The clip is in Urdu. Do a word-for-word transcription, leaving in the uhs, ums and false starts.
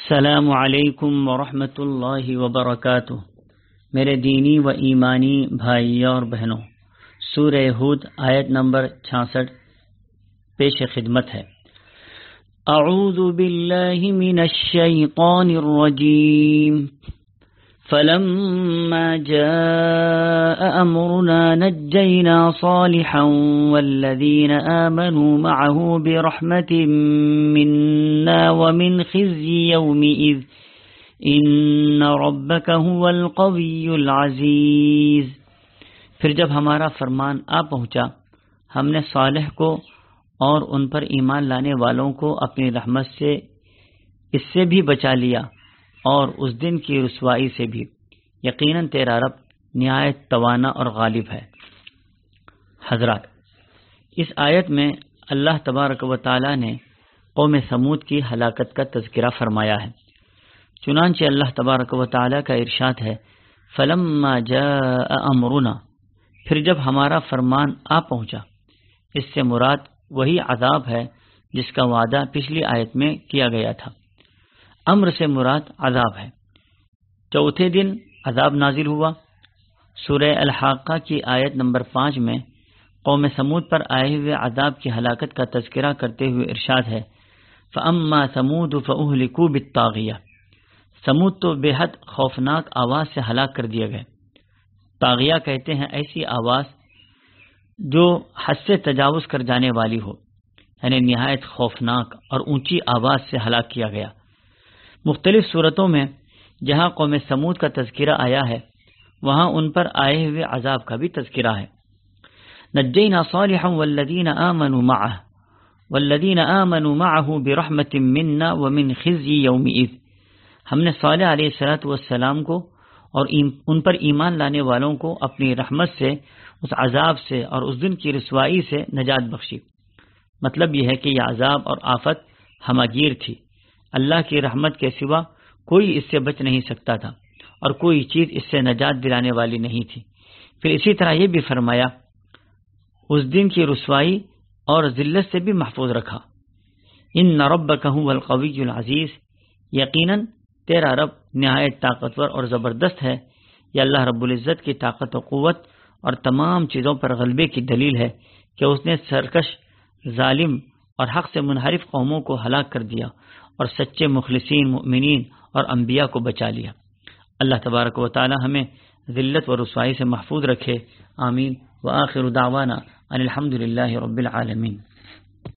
السلام علیکم ورحمۃ اللہ وبرکاتہ۔ میرے دینی و ایمانی بھائیوں اور بہنوں، سورہ ہود آیت نمبر چھیاسٹھ پیش خدمت ہے۔ اعوذ باللہ من الشیطان الرجیم فلما جاء امرنا نجینا صالحا والذین آمنوا معه برحمت منا ومن خزي يومئذ ان ربك هو القوي العزيز۔ پھر جب ہمارا فرمان آ پہنچا، ہم نے صالح کو اور ان پر ایمان لانے والوں کو اپنی رحمت سے اس سے بھی بچا لیا اور اس دن کی رسوائی سے بھی۔ یقیناً تیرا رب نہایت توانا اور غالب ہے۔ حضرات، اس آیت میں اللہ تبارک و تعالی نے قوم سمود کی ہلاکت کا تذکرہ فرمایا ہے۔ چنانچہ اللہ تبارک و تعالی کا ارشاد ہے، فلما جاء امرنا، پھر جب ہمارا فرمان آ پہنچا۔ اس سے مراد وہی عذاب ہے جس کا وعدہ پچھلی آیت میں کیا گیا تھا۔ امر سے مراد عذاب ہے۔ چوتھے دن عذاب نازل ہوا۔ سورہ الحاقہ کی آیت نمبر پانچ میں قوم سمود پر آئے ہوئے عذاب کی ہلاکت کا تذکرہ کرتے ہوئے ارشاد ہے، فَأَمَّا ثَمُودُ فَأُهْلِكُوا بِالطَّاغِيَةِ، سمود تو بے حد خوفناک آواز سے ہلاک کر دیے گئے۔ طاغیہ کہتے ہیں ایسی آواز جو حد سے تجاوز کر جانے والی ہو، یعنی نہایت خوفناک اور اونچی آواز سے ہلاک کیا گیا۔ مختلف صورتوں میں جہاں قوم سمود کا تذکرہ آیا ہے، وہاں ان پر آئے ہوئے عذاب کا بھی تذکرہ ہے۔ نجینا صالحا والذین آمنوا معه والذین آمنوا معه برحمت منا ومن خزي یومئذ، ہم نے صالح علیہ الصلوۃ والسلام کو اور ان پر ایمان لانے والوں کو اپنی رحمت سے اس عذاب سے اور اس دن کی رسوائی سے نجات بخشی۔ مطلب یہ ہے کہ یہ عذاب اور آفت ہماگیر تھی، اللہ کی رحمت کے سوا کوئی اس سے بچ نہیں سکتا تھا اور کوئی چیز اس سے نجات دلانے والی نہیں تھی۔ پھر اسی طرح یہ بھی فرمایا، اس دن کی رسوائی اور ذلت سے بھی محفوظ رکھا۔ ان ربک هو القوی العزیز، یقیناً تیرا رب نہایت طاقتور اور زبردست ہے۔ یہ اللہ رب العزت کی طاقت و قوت اور تمام چیزوں پر غلبے کی دلیل ہے کہ اس نے سرکش، ظالم اور حق سے منحرف قوموں کو ہلاک کر دیا اور سچے مخلصین مؤمنین اور انبیاء کو بچا لیا۔ اللہ تبارک و تعالی ہمیں ذلت و رسوائی سے محفوظ رکھے، آمین۔ وآخر دعوانا ان الحمد للہ رب العالمین۔